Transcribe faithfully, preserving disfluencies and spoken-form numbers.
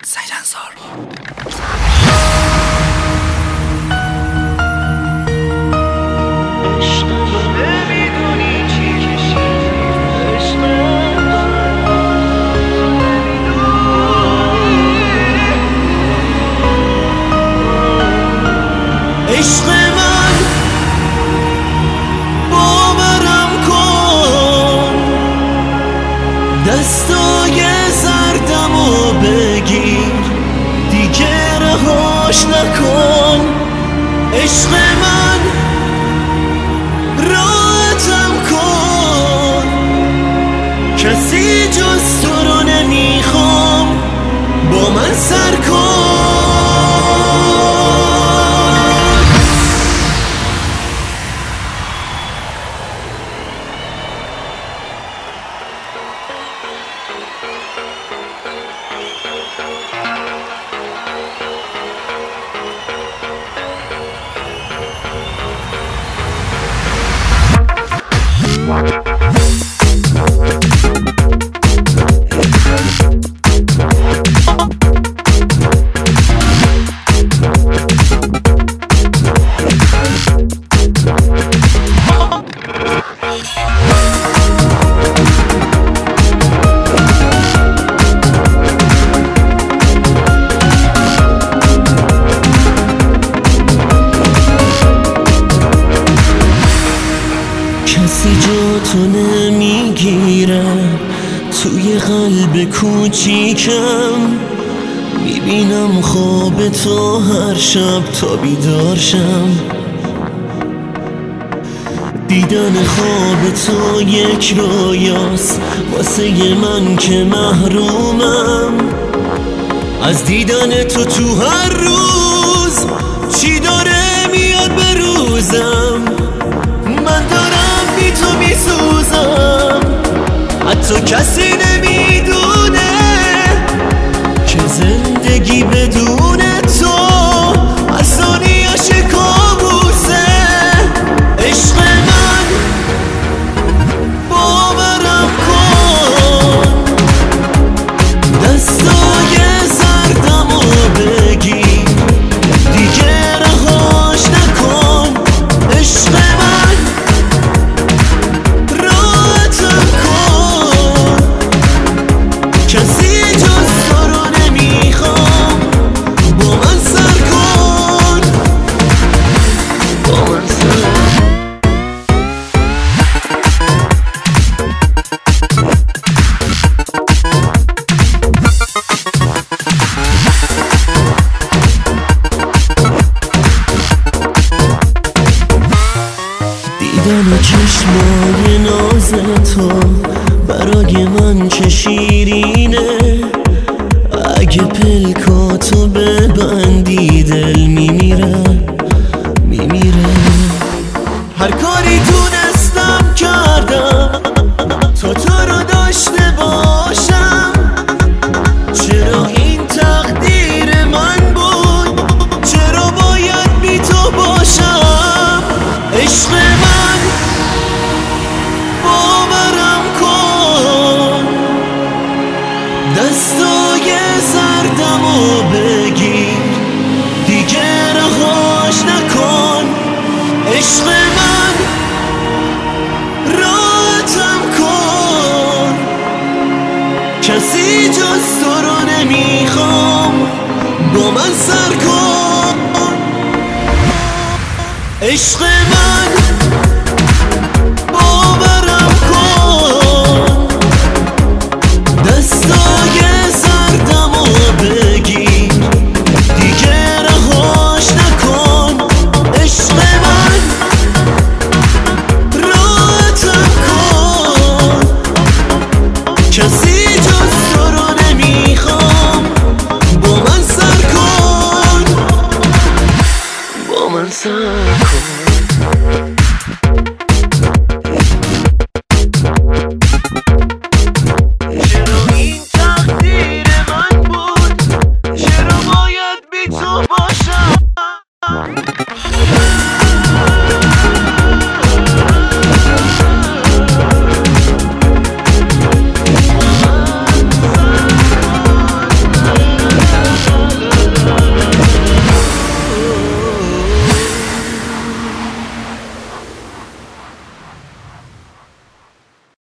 سیدنزار. عشق من باورم کن، دستای سردمو بگیر، دیگه رهاش نکن. عشق من راحتم کن، کسی جز تو رو نمیخوام، با من سر کن. کسی جا تو نمیگیره توی قلب کوچیکم، میبینم خواب تو هر شب تا بیدارشم. دیدن خواب تو یک رویاست واسه من که محرومم از دیدن تو. تو هر روز چی داره میاد به روزم، من دارم بی تو میسوزم. حتی کسی نمیدونه که زندگی بدون تو از ثانیه‌اش کابوسه. عشق من باورم کن، دستای سردمو بگیر، دیگه رهاش نکن. عشق من راحتم کن، کسی جز تو رو نمیخوام، با من سر کن. با من سر کن. دیدن چشمای ناز تو برای من چه شیرینه، اگه پلکاتو ببندی دل میمیره میمیره. هر کاری تونستم کردم تا تو رو داشته باشم، چرا این تقدیر من بود، چرا باید بی تو باشم. عشق من باورم کن، دستای سردمو بگیر، دیگه رهاش نکن. عشق من راحتم کن، کسی جز تو رو نمیخوام، با من سر کن. عشق من